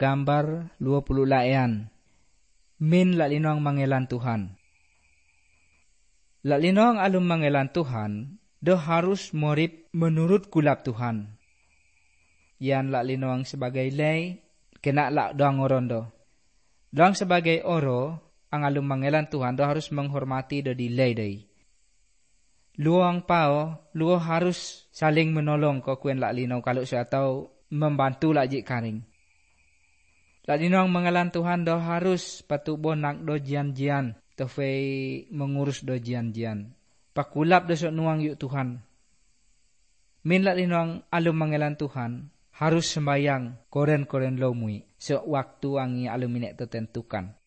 gambar 20 layan. Min lalinong mangelan Tuhan. Lalinong alum mangelan Tuhan, do harus morip menurut kulap Tuhan. Yan lalinong sebagai lay, kena lak doang orondo. Doang sebagai oro, ang alum mangelan Tuhan do harus menghormati do di lay day. Luang pao, luo harus saling menolong ko kuen lalinong kalau saya tahu membantu lajik karing. Lalinong mengelan Tuhan do harus patubo nak do jian-jian, to fei mengurus do jian-jian. Pakulap do sok nuang yuk Tuhan. Min lalinong alum mengelan Tuhan harus sembayang koren-koren lomui, sok waktu angi alum inek tertentukan.